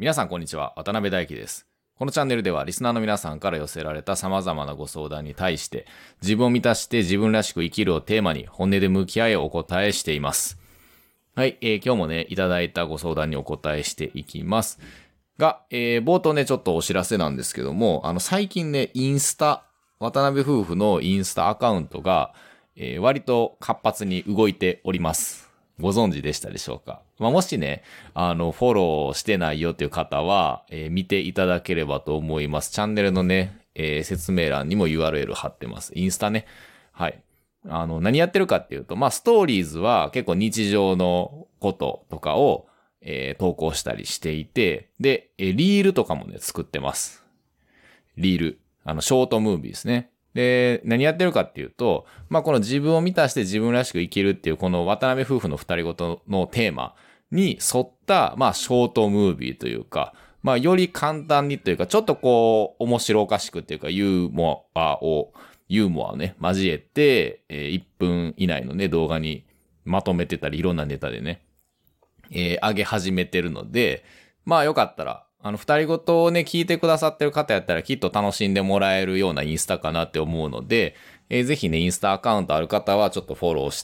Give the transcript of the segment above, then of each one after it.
皆さんこんにちは、渡辺大輝です。このチャンネルではリスナーの皆さんから寄せられた様々なご相談に対して自分を満たして自分らしく生きるをテーマに本音で向き合いお答えしています。はい、今日もね、いただいたご相談にお答えしていきます。が、冒頭ね、ちょっとお知らせなんですけども、最近ね、渡辺夫婦のインスタアカウントが、割と活発に動いております。ご存知でしたでしょうか。もしね、フォローしてないよっていう方は、見ていただければと思います。チャンネルのね、説明欄にも URL 貼ってます。インスタね。はい。何やってるかっていうと、ストーリーズは結構日常のこととかを、投稿したりしていて、で、リールとかもね、作ってます。リール。ショートムービーですね。で、何やってるかっていうと、この自分を満たして自分らしく生きるっていうこの渡辺夫婦の二人ごとのテーマに沿った、ショートムービーというか、より簡単にというか、ちょっとこう、面白おかしくっていうか、ユーモアをね、交えて、1分以内のね、動画にまとめてたり、いろんなネタでね、上げ始めてるので、よかったら、二人ごとをね、聞いてくださってる方やったらきっと楽しんでもらえるようなインスタかなって思うので、ぜひね、インスタアカウントある方はちょっとフォローして、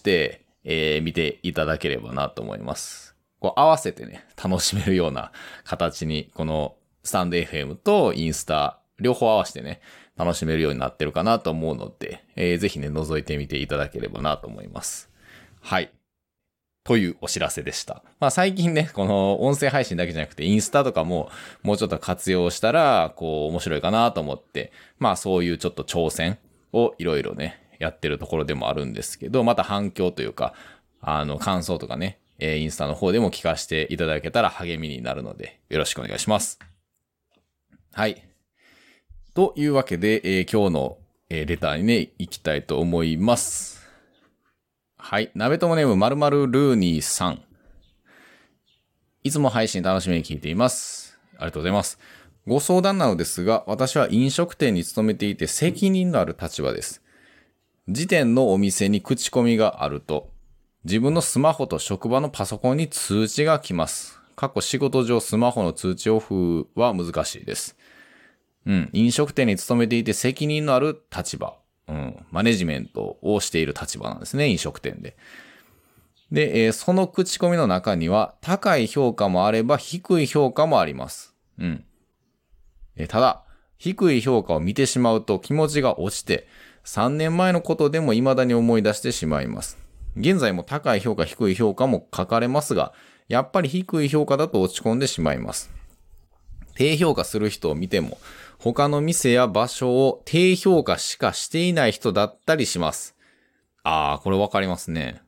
見ていただければなと思います。こう合わせてね、楽しめるような形に、このスタンド FM とインスタ、両方合わせてね、楽しめるようになってるかなと思うので、ぜひね、覗いてみていただければなと思います。はい。というお知らせでした。最近ね、この音声配信だけじゃなくてインスタとかももうちょっと活用したら、こう面白いかなと思って、そういうちょっと挑戦をいろいろね、やってるところでもあるんですけど、また反響というか、感想とかね、インスタの方でも聞かせていただけたら励みになるので、よろしくお願いします。はい。というわけで、今日の、レターにね、行きたいと思います。はい。鍋友ネーム〇〇ルーニーさん。いつも配信楽しみに聞いています。ありがとうございます。ご相談なのですが、私は飲食店に勤めていて責任のある立場です。時点のお店に口コミがあると、自分のスマホと職場のパソコンに通知が来ます。仕事上スマホの通知オフは難しいです。飲食店に勤めていて責任のある立場。マネジメントをしている立場なんですね、飲食店で。で、その口コミの中には高い評価もあれば低い評価もあります。ただ、低い評価を見てしまうと気持ちが落ちて、3年前のことでも未だに思い出してしまいます。現在も高い評価、低い評価も書かれますが、やっぱり低い評価だと落ち込んでしまいます。低評価する人を見ても、他の店や場所を低評価しかしていない人だったりします。これわかりますね。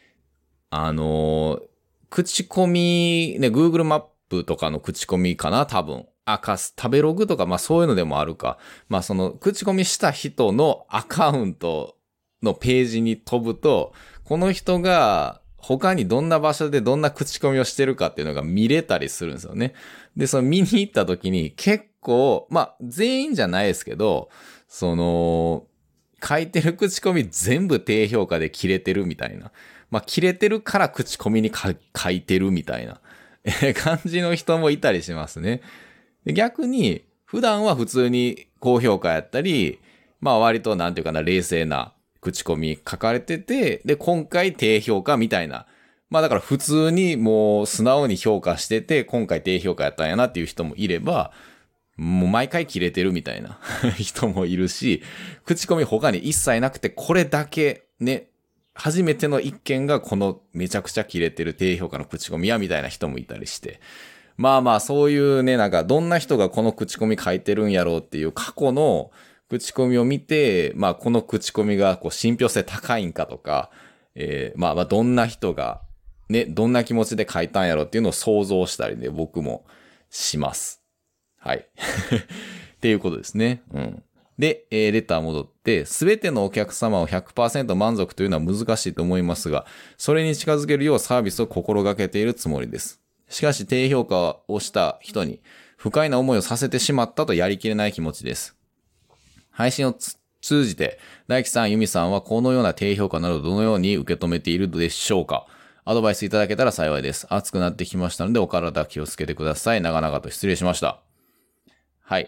口コミ、ね、Google マップとかの口コミかな、多分。食べログとか、そういうのでもあるか。その、口コミした人のアカウントのページに飛ぶと、この人が他にどんな場所でどんな口コミをしてるかっていうのが見れたりするんですよね。で、その見に行った時に結構、全員じゃないですけど、その、書いてる口コミ全部低評価で切れてるみたいな。切れてるから口コミに書いてるみたいな感じの人もいたりしますね。で逆に、普段は普通に高評価やったり、割となんていうかな、冷静な口コミ書かれてて、で、今回低評価みたいな。だから普通にもう素直に評価してて、今回低評価やったんやなっていう人もいれば、もう毎回切れてるみたいな人もいるし、口コミ他に一切なくて、これだけね、初めての一件がこのめちゃくちゃ切れてる低評価の口コミやみたいな人もいたりして。そういうね、どんな人がこの口コミ書いてるんやろうっていう過去の口コミを見て、この口コミがこう信憑性高いんかとか、どんな人がね、どんな気持ちで書いたんやろっていうのを想像したりね、僕もします。はい。っていうことですね。で、レター戻って、すべてのお客様を 100% 満足というのは難しいと思いますが、それに近づけるようサービスを心がけているつもりです。しかし低評価をした人に不快な思いをさせてしまったとやりきれない気持ちです。配信を通じて、大輝さん、由美さんはこのような低評価などどのように受け止めているでしょうか？ アドバイスいただけたら幸いです。暑くなってきましたので、お体気をつけてください。長々と失礼しました。はい。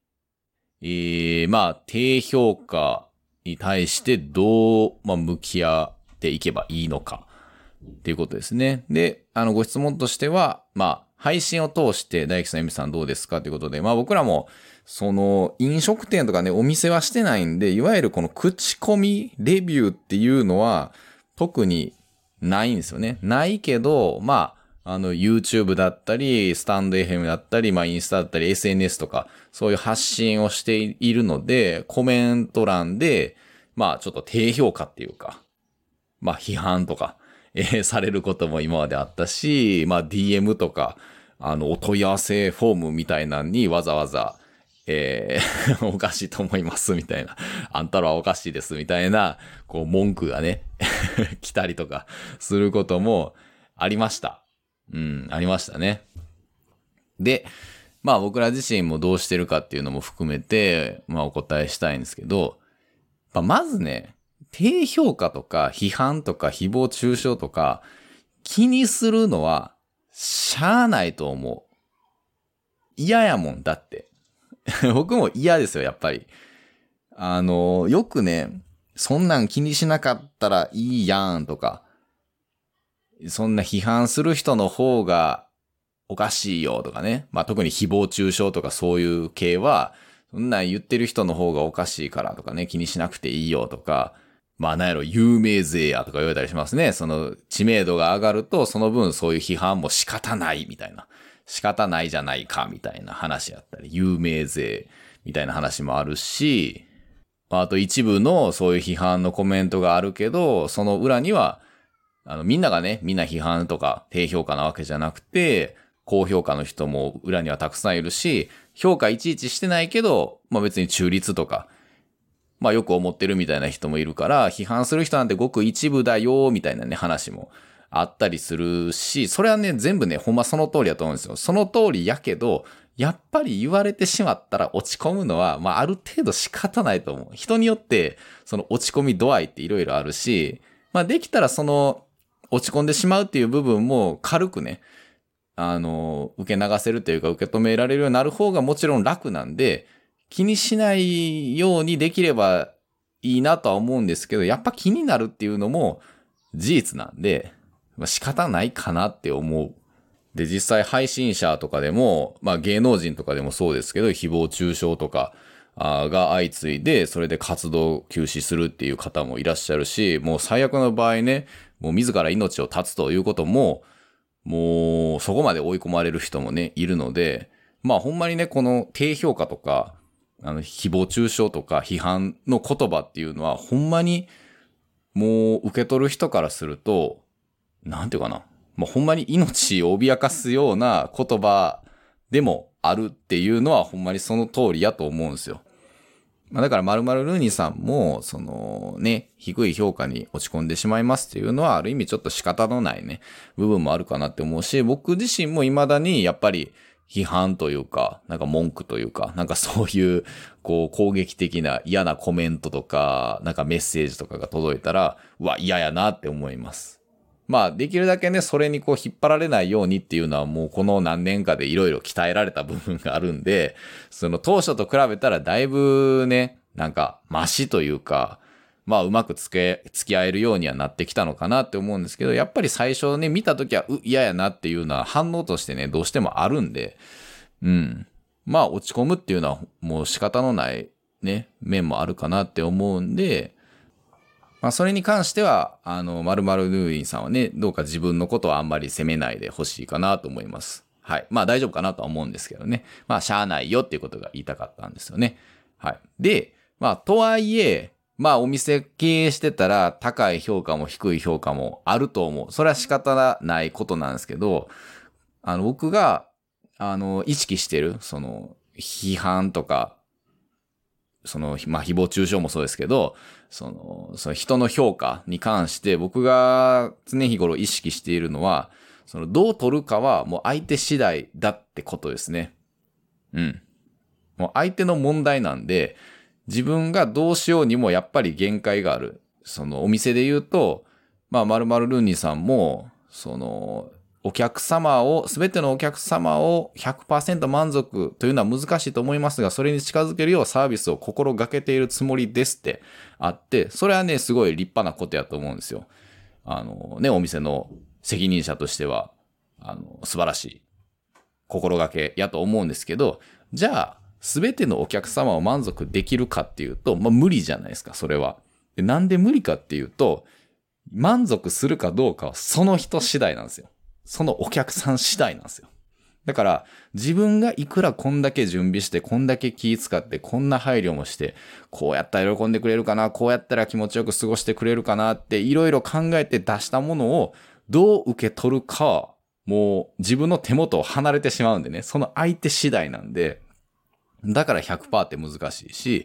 低評価に対してどう、向き合っていけばいいのかっていうことですね。で、ご質問としては、配信を通して大樹さん、エミさんどうですかということで、僕らも、飲食店とかね、お店はしてないんで、いわゆるこの口コミレビューっていうのは、特にないんですよね。ないけど、YouTube だったり、スタンド FM だったり、インスタだったり、SNS とか、そういう発信をしているので、コメント欄で、ちょっと低評価っていうか、批判とか、されることも今まであったし、DM とか、お問い合わせフォームみたいなのにわざわざ、おかしいと思いますみたいな、あんたらはおかしいですみたいな、文句がね、来たりとかすることもありました。ありましたね。で、僕ら自身もどうしてるかっていうのも含めて、お答えしたいんですけど、まずね、低評価とか批判とか誹謗中傷とか気にするのはしゃあないと思う。嫌やもん、だって。僕も嫌ですよ、やっぱり。よくね、そんなん気にしなかったらいいやんとか、そんな批判する人の方がおかしいよとかね。特に誹謗中傷とかそういう系は、そんなん言ってる人の方がおかしいからとかね、気にしなくていいよとか、なんやろ、有名税やとか言われたりしますね。その知名度が上がると、その分そういう批判も仕方ないみたいな。仕方ないじゃないかみたいな話やったり、有名税みたいな話もあるし、あと一部のそういう批判のコメントがあるけど、その裏には、みんながね、みんな批判とか低評価なわけじゃなくて、高評価の人も裏にはたくさんいるし、評価いちいちしてないけど、別に中立とか、よく思ってるみたいな人もいるから、批判する人なんてごく一部だよ、みたいなね、話もあったりするし、それはね、全部ね、ほんまその通りだと思うんですよ。その通りやけど、やっぱり言われてしまったら落ち込むのは、ある程度仕方ないと思う。人によって、その落ち込み度合いっていろいろあるし、できたらその、落ち込んでしまうっていう部分も軽くね、受け流せるというか受け止められるようになる方がもちろん楽なんで、気にしないようにできればいいなとは思うんですけど、やっぱ気になるっていうのも事実なんで、仕方ないかなって思う。で、実際配信者とかでも、芸能人とかでもそうですけど、誹謗中傷とかが相次いで、それで活動休止するっていう方もいらっしゃるし、もう最悪の場合ね、もう自ら命を絶つということも、もうそこまで追い込まれる人もね、いるので、ほんまにね、この低評価とか、誹謗中傷とか批判の言葉っていうのは、ほんまにもう受け取る人からすると、なんていうかな。ほんまに命を脅かすような言葉でもあるっていうのはほんまにその通りやと思うんですよ。だから〇〇ルーニーさんも、そのね、低い評価に落ち込んでしまいますっていうのは、ある意味ちょっと仕方のないね、部分もあるかなって思うし、僕自身も未だにやっぱり批判というか、文句というか、そういう、攻撃的な嫌なコメントとか、メッセージとかが届いたら、嫌やなって思います。できるだけね、それに引っ張られないようにっていうのはもうこの何年かでいろいろ鍛えられた部分があるんで、その当初と比べたらだいぶね、マシというか、うまく付き合えるようにはなってきたのかなって思うんですけど、やっぱり最初ね、見たときは、嫌やなっていうのは反応としてね、どうしてもあるんで、落ち込むっていうのはもう仕方のないね、面もあるかなって思うんで、それに関しては、〇〇ヌーインさんはね、どうか自分のことはあんまり責めないでほしいかなと思います。はい。大丈夫かなとは思うんですけどね。しゃあないよっていうことが言いたかったんですよね。はい。で、とはいえ、お店経営してたら高い評価も低い評価もあると思う。それは仕方ないことなんですけど、僕が、意識してる、その、批判とか、その、誹謗中傷もそうですけど、その人の評価に関して僕が常日頃意識しているのは、そのどう取るかはもう相手次第だってことですね。もう相手の問題なんで、自分がどうしようにもやっぱり限界がある。そのお店で言うと、 まあ、〇〇ルンニさんも、すべてのお客様を 100% 満足というのは難しいと思いますが、それに近づけるようサービスを心がけているつもりですってあって、それはね、すごい立派なことやと思うんですよ。お店の責任者としては、素晴らしい心がけやと思うんですけど、じゃあ、すべてのお客様を満足できるかっていうと、まあ無理じゃないですか、それは。で、なんで無理かっていうと、満足するかどうかはその人次第なんですよ。そのお客さん次第なんですよ。だから、自分がいくらこんだけ準備して、こんだけ気使って、こんな配慮もして、こうやったら喜んでくれるかな、こうやったら気持ちよく過ごしてくれるかなって、いろいろ考えて出したものをどう受け取るかは、もう自分の手元を離れてしまうんでね、その相手次第なんで、だから 100% って難しいし、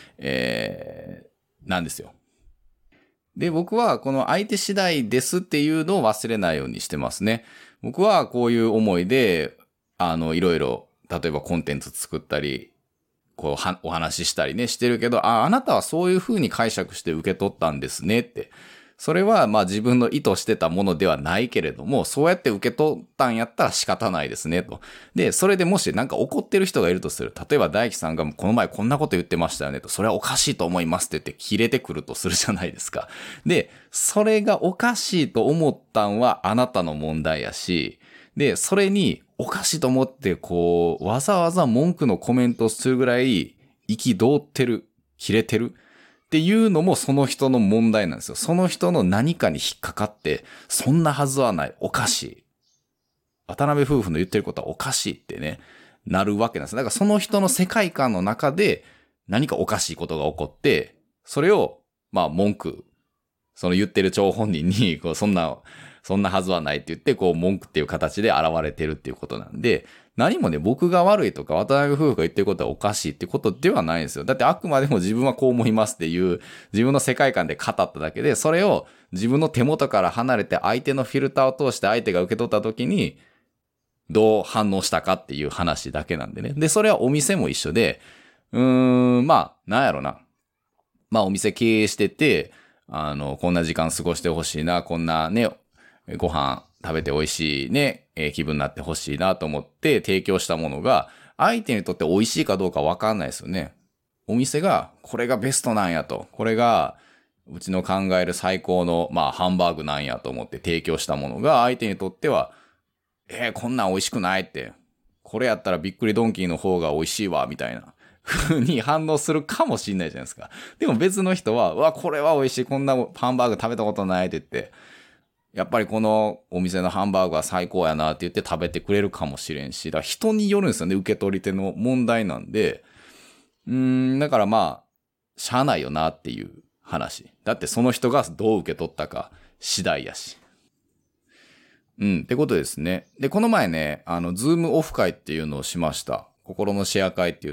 なんですよ。で、僕はこの相手次第ですっていうのを忘れないようにしてますね。僕はこういう思いで、いろいろ、例えばコンテンツ作ったり、お話ししたりね、してるけど、あなたはそういう風に解釈して受け取ったんですねって。それはまあ自分の意図してたものではないけれども、そうやって受け取ったんやったら仕方ないですねと。で、それでもしなんか怒ってる人がいるとする。例えば大輝さんがこの前こんなこと言ってましたよねと。それはおかしいと思いますって言って切れてくるとするじゃないですか。で、それがおかしいと思ったんはあなたの問題やし、で、それにおかしいと思ってわざわざ文句のコメントをするぐらい憤ってる、切れてる。っていうのもその人の問題なんですよ。その人の何かに引っかかって、そんなはずはない。おかしい。渡辺夫婦の言ってることはおかしいってね、なるわけなんです。だからその人の世界観の中で何かおかしいことが起こって、それを、まあ文句、その言ってる張本人に、そんなはずはないって言って、文句っていう形で現れてるっていうことなんで、何もね、僕が悪いとか、渡辺夫婦が言ってることはおかしいってことではないんですよ。だってあくまでも自分はこう思いますっていう、自分の世界観で語っただけで、それを自分の手元から離れて相手のフィルターを通して相手が受け取った時に、どう反応したかっていう話だけなんでね。で、それはお店も一緒で、まあ、なんやろな。まあ、お店経営してて、こんな時間過ごしてほしいな、こんなね、ご飯食べて美味しいね、気分になってほしいなと思って提供したものが、相手にとって美味しいかどうかわかんないですよね。お店が、これがベストなんやと。これが、うちの考える最高の、まあ、ハンバーグなんやと思って提供したものが、相手にとっては、こんなん美味しくないって。これやったらびっくりドンキーの方が美味しいわ、みたいな。風に反応するかもしんないじゃないですか。でも別の人は、うわ、これは美味しい。こんなハンバーグ食べたことないって言って、やっぱりこのお店のハンバーグは最高やなって言って食べてくれるかもしれんし、だから人によるんですよね、受け取り手の問題なんで、だからまあ、しゃあないよなっていう話。だってその人がどう受け取ったか次第やし。ってことですね。で、この前ね、ズームオフ会っていうのをしました。心のシェア会って言って、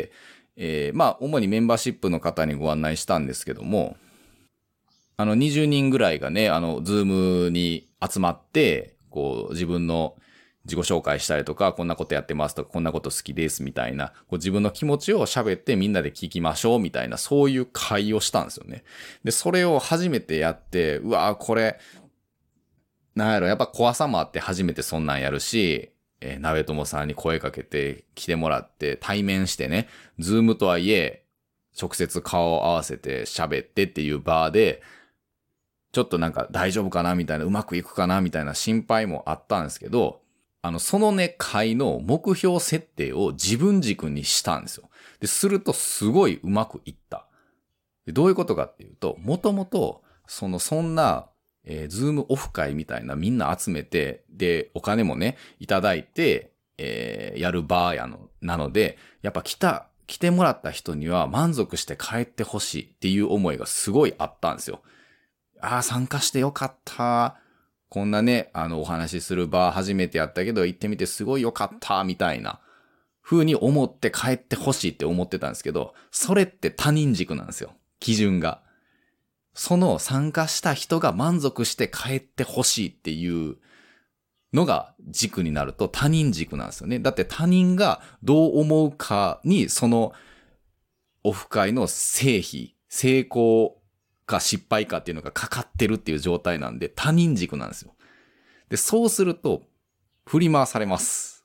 まあ、主にメンバーシップの方にご案内したんですけども、20人ぐらいがね、ズームに集まって、自分の自己紹介したりとか、こんなことやってますとか、こんなこと好きですみたいな、自分の気持ちを喋ってみんなで聞きましょうみたいな、そういう会をしたんですよね。で、それを初めてやって、うわーこれ、なんやろ、やっぱ怖さもあって初めてそんなんやるし、鍋友さんに声かけて来てもらって対面してね、ズームとはいえ、直接顔を合わせて喋ってっていう場で、ちょっとなんか大丈夫かなみたいな、うまくいくかなみたいな心配もあったんですけど、そのね、会の目標設定を自分軸にしたんですよ。で、するとすごいうまくいった。でどういうことかっていうと、もともと、そんな、ズームオフ会みたいなみんな集めて、で、お金もね、いただいて、やる場なので、やっぱ来てもらった人には満足して帰ってほしいっていう思いがすごいあったんですよ。参加してよかった。こんなね、お話しする場初めてやったけど、行ってみてすごいよかった、みたいな風に思って帰ってほしいって思ってたんですけど、それって他人軸なんですよ。基準が。その参加した人が満足して帰ってほしいっていうのが軸になると他人軸なんですよね。だって他人がどう思うかにそのオフ会の成功か失敗かっていうのがかかってるっていう状態なんで、他人軸なんですよ。で、そうすると、振り回されます。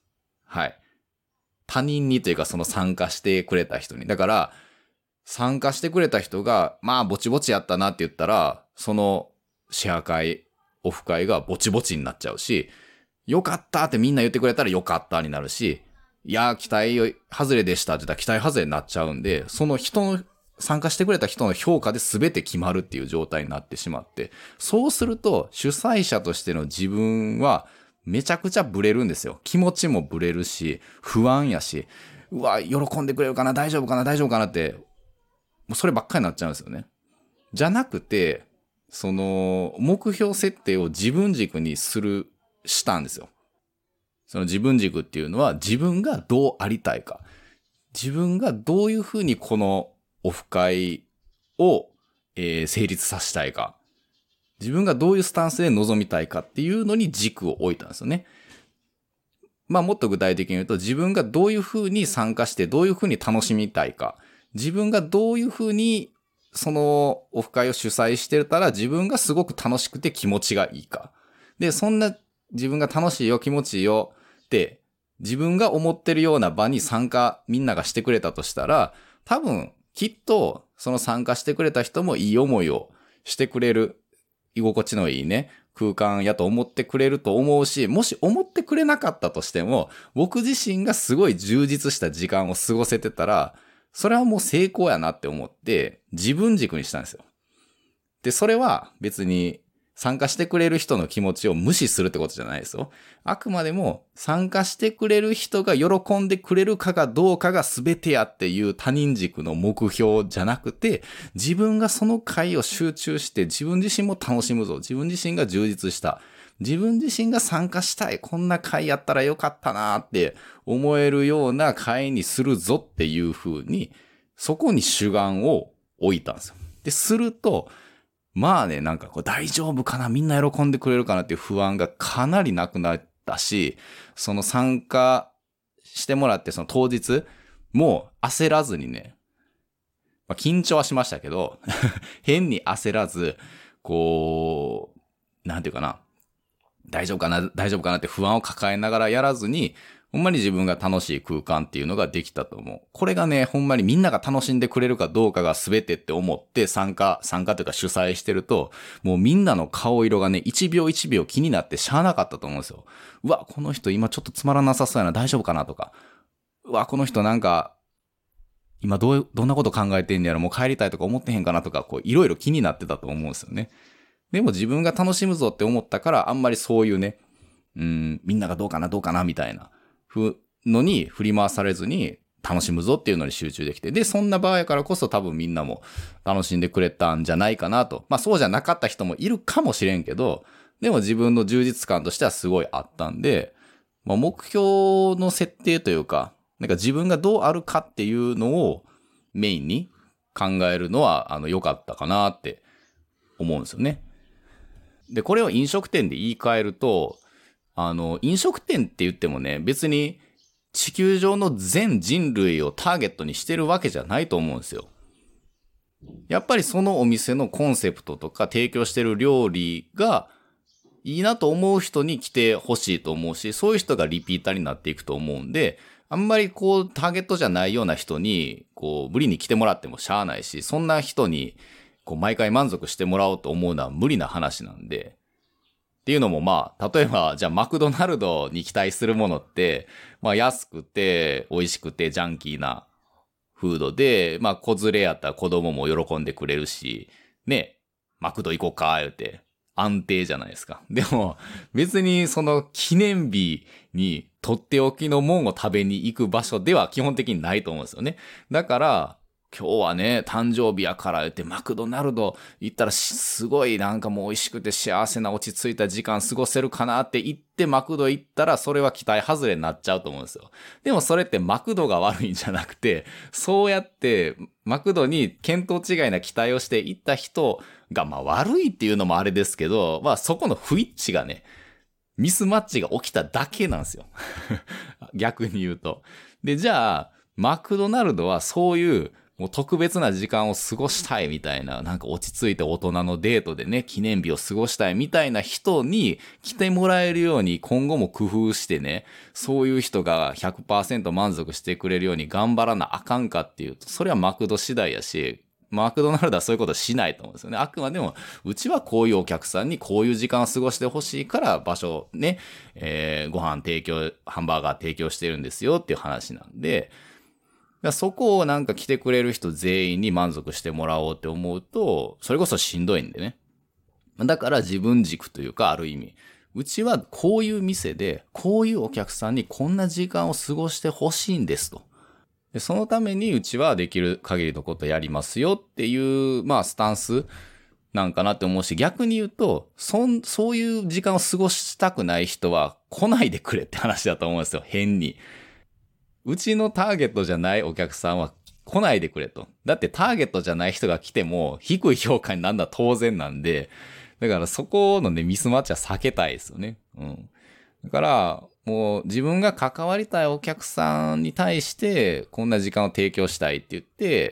はい。他人にというかその参加してくれた人に。だから、参加してくれた人が、まあ、ぼちぼちやったなって言ったら、そのシェア会、オフ会がぼちぼちになっちゃうし、よかったってみんな言ってくれたらよかったになるし、いや、期待外れでしたって言ったら期待外れになっちゃうんで、その参加してくれた人の評価で全て決まるっていう状態になってしまって、そうすると主催者としての自分はめちゃくちゃブレるんですよ。気持ちもブレるし、不安やし、うわ、喜んでくれるかな、大丈夫かな、大丈夫かなって、もうそればっかりになっちゃうんですよね。じゃなくて、その目標設定を自分軸にしたんですよ。その自分軸っていうのは自分がどうありたいか。自分がどういうふうにこのオフ会を、成立させたいか。自分がどういうスタンスで臨みたいかっていうのに軸を置いたんですよね。まあもっと具体的に言うと自分がどういうふうに参加してどういうふうに楽しみたいか。自分がどういうふうにそのオフ会を主催してたら自分がすごく楽しくて気持ちがいいか。で、そんな自分が楽しいよ、気持ちいいよって自分が思ってるような場に参加みんながしてくれたとしたら、多分きっとその参加してくれた人もいい思いをしてくれる、居心地のいいね、空間やと思ってくれると思うし、もし思ってくれなかったとしても、僕自身がすごい充実した時間を過ごせてたら、それはもう成功やなって思って自分軸にしたんですよ。で、それは別に参加してくれる人の気持ちを無視するってことじゃないですよ。あくまでも参加してくれる人が喜んでくれるかがどうかが全てやっていう他人軸の目標じゃなくて、自分がその会を集中して自分自身も楽しむぞ。自分自身が充実した。自分自身が参加したい。こんな会やったらよかったなって思えるような会にするぞっていう風に、そこに主眼を置いたんですよ。で、すると、まあね、なんかこう大丈夫かな、みんな喜んでくれるかなっていう不安がかなりなくなったし、その参加してもらってその当日、もう焦らずにね、まあ、緊張はしましたけど、変に焦らず、こう、なんていうかな、大丈夫かな、大丈夫かなって不安を抱えながらやらずに、ほんまに自分が楽しい空間っていうのができたと思う。これがね、ほんまにみんなが楽しんでくれるかどうかが全てって思って参加というか主催してると、もうみんなの顔色がね、一秒一秒気になってしゃあなかったと思うんですよ。うわ、この人今ちょっとつまらなさそうやな、大丈夫かなとか。うわ、この人なんか、今どんなこと考えてんねやろ、もう帰りたいとか思ってへんかなとか、こういろいろ気になってたと思うんですよね。でも自分が楽しむぞって思ったから、あんまりそういうね、みんながどうかなみたいなのに振り回されずに楽しむぞっていうのに集中できて、で、そんな場合やからこそ多分みんなも楽しんでくれたんじゃないかなと。まあそうじゃなかった人もいるかもしれんけど、でも自分の充実感としてはすごいあったんで、まあ、目標の設定というか、なんか自分がどうあるかっていうのをメインに考えるのは良かったかなって思うんですよね。で、これを飲食店で言い換えると、飲食店って言ってもね、別に地球上の全人類をターゲットにしてるわけじゃないと思うんですよ。やっぱりそのお店のコンセプトとか提供してる料理がいいなと思う人に来てほしいと思うし、そういう人がリピーターになっていくと思うんで、あんまりこうターゲットじゃないような人にこう無理に来てもらってもしゃあないし、そんな人にこう毎回満足してもらおうと思うのは無理な話なんで、っていうのもまあ、例えば、じゃあマクドナルドに期待するものって、まあ安くて、美味しくて、ジャンキーなフードで、まあ子連れやったら子供も喜んでくれるし、ね、マクド行こうか、言うて、安定じゃないですか。でも、別にその記念日にとっておきのもんを食べに行く場所では基本的にないと思うんですよね。だから、今日はね、誕生日やから言ってマクドナルド行ったらすごいなんかもう美味しくて幸せな落ち着いた時間過ごせるかなって言ってマクド行ったらそれは期待外れになっちゃうと思うんですよ。でもそれってマクドが悪いんじゃなくて、そうやってマクドに見当違いな期待をして行った人がまあ悪いっていうのもあれですけど、まあそこの不一致がね、ミスマッチが起きただけなんですよ。逆に言うと。で、じゃあ、マクドナルドはそういうもう特別な時間を過ごしたいみたいな、なんか落ち着いて大人のデートでね、記念日を過ごしたいみたいな人に来てもらえるように今後も工夫してね、そういう人が 100% 満足してくれるように頑張らなあかんかっていうと、それはマクド次第やし、マクドナルドはそういうことしないと思うんですよね。あくまでも、うちはこういうお客さんにこういう時間を過ごしてほしいから場所ね、ご飯提供、ハンバーガー提供してるんですよっていう話なんで、そこをなんか来てくれる人全員に満足してもらおうって思うと、それこそしんどいんでね。だから自分軸というか、ある意味、うちはこういう店で、こういうお客さんにこんな時間を過ごしてほしいんですと。でそのためにうちはできる限りのことやりますよっていう、まあスタンスなんかなって思うし、逆に言うと、そういう時間を過ごしたくない人は来ないでくれって話だと思うんですよ、変に。うちのターゲットじゃないお客さんは来ないでくれと。だってターゲットじゃない人が来ても低い評価になるのは当然なんで、だからそこのね、ミスマッチは避けたいですよね。うん。だから、もう自分が関わりたいお客さんに対してこんな時間を提供したいって言って、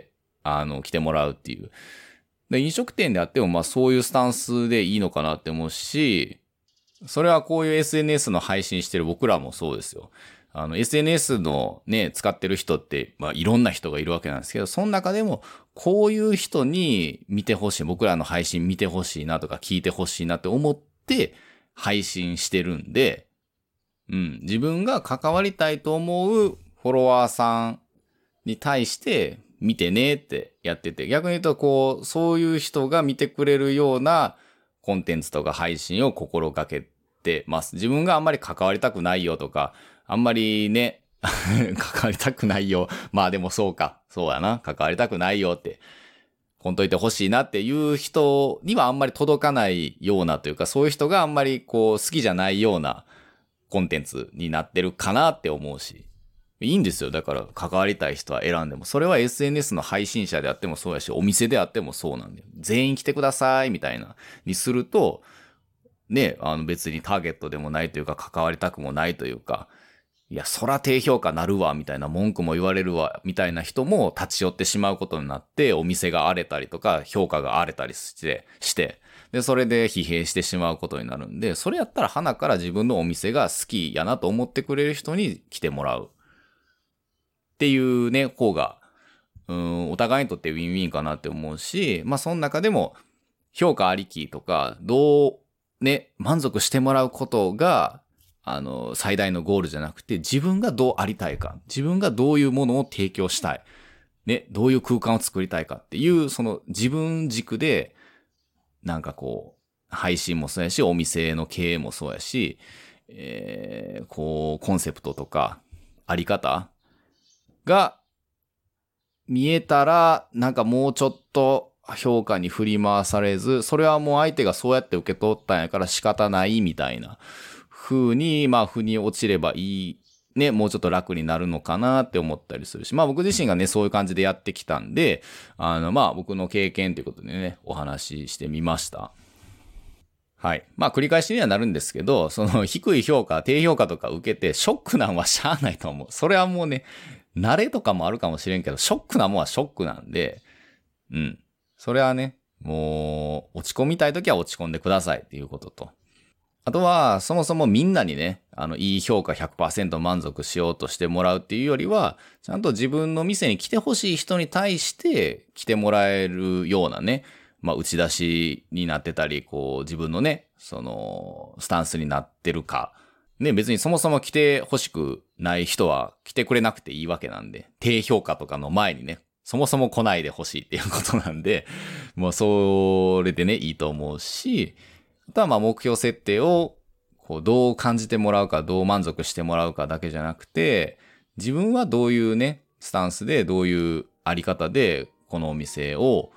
来てもらうっていう。で飲食店であってもまあそういうスタンスでいいのかなって思うし、それはこういう SNS の配信してる僕らもそうですよ。SNS のね、使ってる人って、まあいろんな人がいるわけなんですけど、その中でもこういう人に見てほしい、僕らの配信見てほしいなとか聞いてほしいなって思って配信してるんで、自分が関わりたいと思うフォロワーさんに対して見てねってやってて、逆に言うとそういう人が見てくれるようなコンテンツとか配信を心がけてます。自分があんまり関わりたくないよとか、あんまりね、関わりたくないよ。まあでもそうか。そうやな。関わりたくないよって、こんといてほしいなっていう人にはあんまり届かないようなというか、そういう人があんまり好きじゃないようなコンテンツになってるかなって思うし。いいんですよ。だから関わりたい人は選んでも。それは SNS の配信者であってもそうやし、お店であってもそうなんだよ。全員来てくださいみたいなにすると、ね、別にターゲットでもないというか、関わりたくもないというか、いや、そら低評価なるわ、みたいな文句も言われるわ、みたいな人も立ち寄ってしまうことになって、お店が荒れたりとか、評価が荒れたりして、で、それで疲弊してしまうことになるんで、それやったら鼻から自分のお店が好きやなと思ってくれる人に来てもらう。っていうね、方が、お互いにとってウィンウィンかなって思うし、まあ、その中でも、評価ありきとか、満足してもらうことが、最大のゴールじゃなくて、自分がどうありたいか、自分がどういうものを提供したい、ね、どういう空間を作りたいかっていう、その自分軸で、なんか配信もそうやし、お店の経営もそうやし、コンセプトとか、あり方が見えたら、なんかもうちょっと評価に振り回されず、それはもう相手がそうやって受け取ったんやから仕方ないみたいな風に、まあ、腑に落ちればいい、ね、もうちょっと楽になるのかなって思ったりするし、まあ僕自身がね、そういう感じでやってきたんで、まあ僕の経験ということでね、お話ししてみました。はい。まあ繰り返しにはなるんですけど、その低い評価、低評価とか受けてショックなんはしゃあないと思う。それはもうね、慣れとかもあるかもしれんけど、ショックなもんはショックなんで、それはね、もう落ち込みたいときは落ち込んでくださいっていうことと。あとは、そもそもみんなにね、いい評価 100% 満足しようとしてもらうっていうよりは、ちゃんと自分の店に来てほしい人に対して来てもらえるようなね、まあ、打ち出しになってたり、自分のね、その、スタンスになってるか。ね、別にそもそも来てほしくない人は来てくれなくていいわけなんで、低評価とかの前にね、そもそも来ないでほしいっていうことなんで、もうそれでね、いいと思うし、あとはまあ目標設定をどう感じてもらうか、どう満足してもらうかだけじゃなくて、自分はどういうね、スタンスでどういうあり方でこのお店を、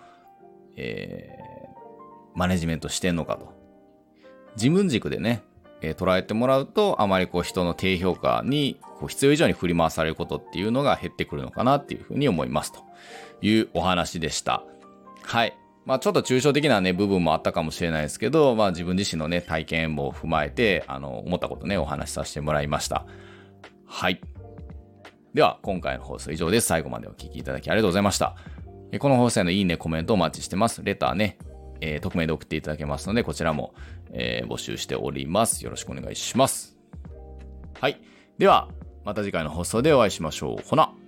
マネジメントしてんのかと。自分軸でね、捉えてもらうと、あまり人の低評価に必要以上に振り回されることっていうのが減ってくるのかなっていうふうに思いますというお話でした。はい。まあちょっと抽象的なね部分もあったかもしれないですけど、まあ自分自身のね体験も踏まえて思ったことねお話しさせてもらいました。はい。では今回の放送以上です。最後までお聞きいただきありがとうございました。 この放送へのいいね、コメントお待ちしてます。レターね、匿名で送っていただけますので、こちらも、募集しております。よろしくお願いします。はい。では、また次回の放送でお会いしましょう。ほな。